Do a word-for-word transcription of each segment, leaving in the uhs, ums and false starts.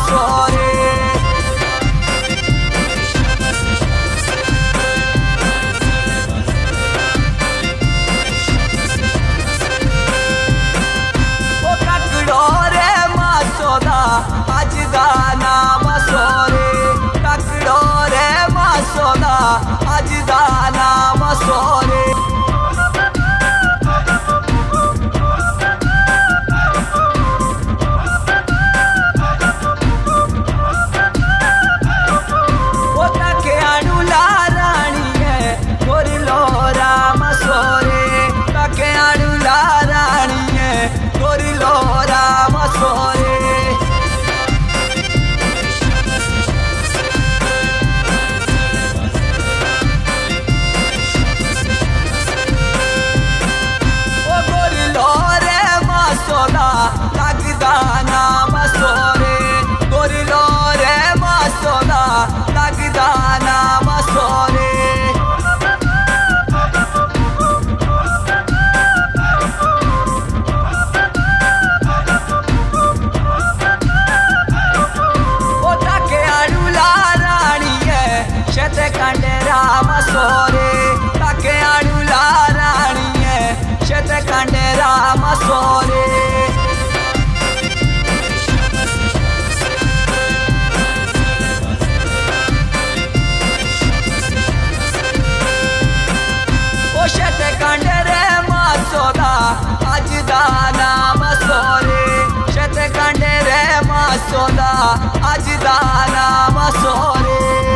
मसोरे आज दाना मसोरे ककड़ो रे मसोदा आज दाना मसोरे वो तके अनुला रानी है गोरिलोरा मसोरे तके अनुला रानी है गोरिलोरा मसोरे लगदाना मसोरे गोरिलो रे मसोदा लगदाना मसोरे ओ तके अनुला रानी है शेते कंडेरा मसोरे तके अनुला रानी है शेते कंडेरा मसोरे शेते कंडेरे मसोदा आज दाना मसोरे शेते कंडेरे मसोदा आज दाना मसोरे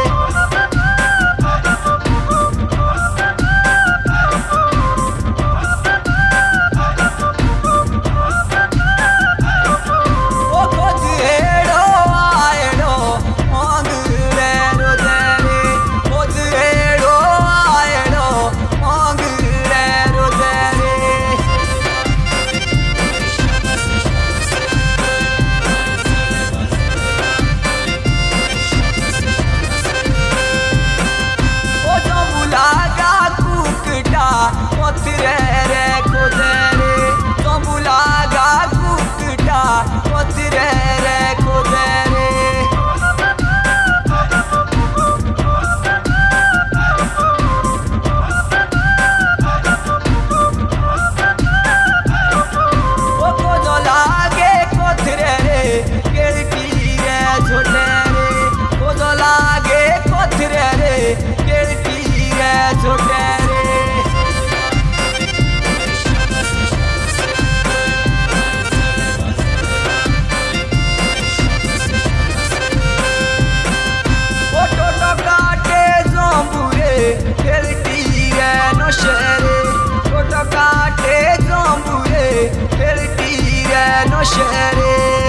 ओ खोज एड़ो आएड़ो मांग रे रोजेरे खोज एड़ो आएड़ो मांग कोथरे रे खोजरे चंबुलागा कुकटा कोथरे रे खोजरे ओ कोजो लागे कोथरे रे केळटी रे झोले रे कोजो लागे कोथरे रे केळटी रे झोले शेरे फोटो काटे जम्बुरे फिर टीरे नो शेरे।